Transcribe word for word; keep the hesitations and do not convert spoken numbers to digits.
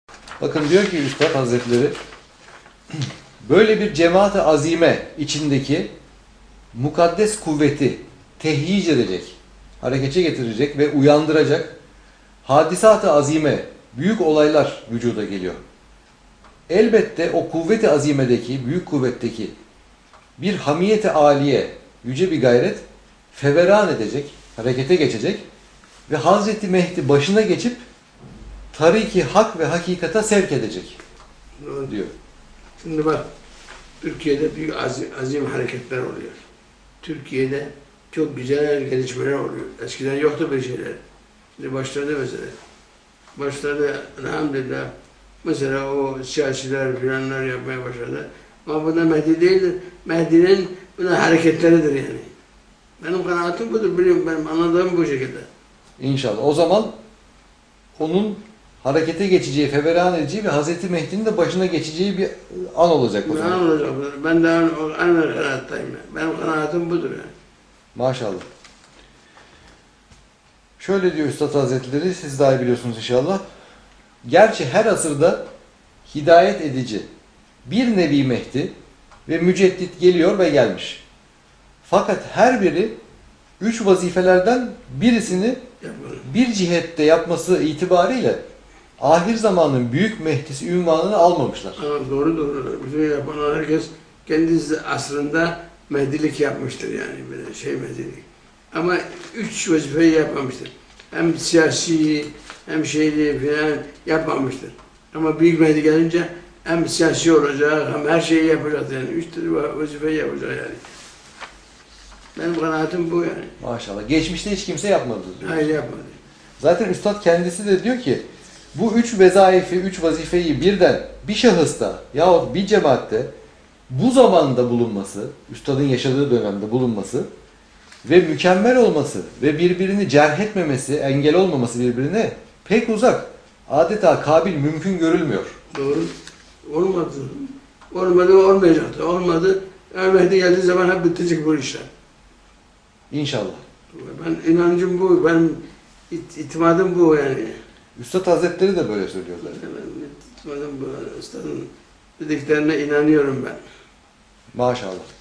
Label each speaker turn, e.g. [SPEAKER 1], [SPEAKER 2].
[SPEAKER 1] Bakın diyor ki Üstad Hazretleri, böyle bir cemaat-ı azime içindeki mukaddes kuvveti tehyic edecek, harekete getirecek ve uyandıracak hadisat-ı azime, büyük olaylar vücuda geliyor. Elbette o kuvvet-i azimedeki, büyük kuvvetteki bir hamiyet-i âliye, yüce bir gayret feveran edecek, harekete geçecek ve Hazreti Mehdi başına geçip tariki hak ve hakikata sevk edecek diyor.
[SPEAKER 2] Şimdi bak, Türkiye'de büyük azim, azim hareketler oluyor. Türkiye'de çok güzel gelişmeler oluyor. Eskiden yoktu bir şeyler. Şimdi başladı mesela. Başladı elhamdülillah. Mesela o siyasiler filanlar yapmaya başladı. Ama buna Mehdi değildir. Mehdi'nin buna hareketleridir yani. Benim kanaatim budur. Biliyorum, benim anladığım bu şekilde.
[SPEAKER 1] İnşallah. O zaman onun harekete geçeceği, feveran edeceği ve Hazreti Mehdi'nin de başına geçeceği bir an olacak o zaman.
[SPEAKER 2] An olacak. Ben de aynı kanaattayım. Benim kanaatim budur yani.
[SPEAKER 1] Maşallah. Şöyle diyor Üstad Hazretleri, siz daha iyi biliyorsunuz inşallah. Gerçi her asırda hidayet edici bir Nebi Mehdi ve müceddit geliyor ve gelmiş. Fakat her biri üç vazifelerden birisini bir cihette yapması itibariyle ahir zamanın büyük Mehdisi ünvanını almamışlar.
[SPEAKER 2] Aa, doğru doğru. Bütün yapan herkes kendi asrında Mehdilik yapmıştır yani, böyle şey Mehdilik. Ama üç vazifeyi yapmamıştır. Hem siyasi hem şeyli filan yapmamıştır. Ama Büyük Mehdi gelince hem siyasi olacak hem her şeyi yapacak yani. Üç tür vazifeyi yapacak yani. Benim kanaatim bu yani.
[SPEAKER 1] Maşallah. Geçmişte hiç kimse yapmadı diyor.
[SPEAKER 2] Hayır, yapmadı.
[SPEAKER 1] Zaten Üstad kendisi de diyor ki bu üç vezaifi, üç vazifeyi birden bir şahısta yahut bir cemaatte bu zamanda bulunması, Üstad'ın yaşadığı dönemde bulunması ve mükemmel olması ve birbirini cerh etmemesi, engel olmaması birbirine pek uzak. Adeta kabil, mümkün görülmüyor.
[SPEAKER 2] Doğru. Olmadı. Olmadı, olmayacaktı. Olmadı. Mehdi geldiği zaman hep bitecek bu işler.
[SPEAKER 1] İnşallah.
[SPEAKER 2] Ben inancım bu, benim it itimadım bu yani.
[SPEAKER 1] Üstad Hazretleri de böyle söylüyorlar.
[SPEAKER 2] Benim itimadım bu. Üstadın dediklerine inanıyorum ben.
[SPEAKER 1] Maşallah.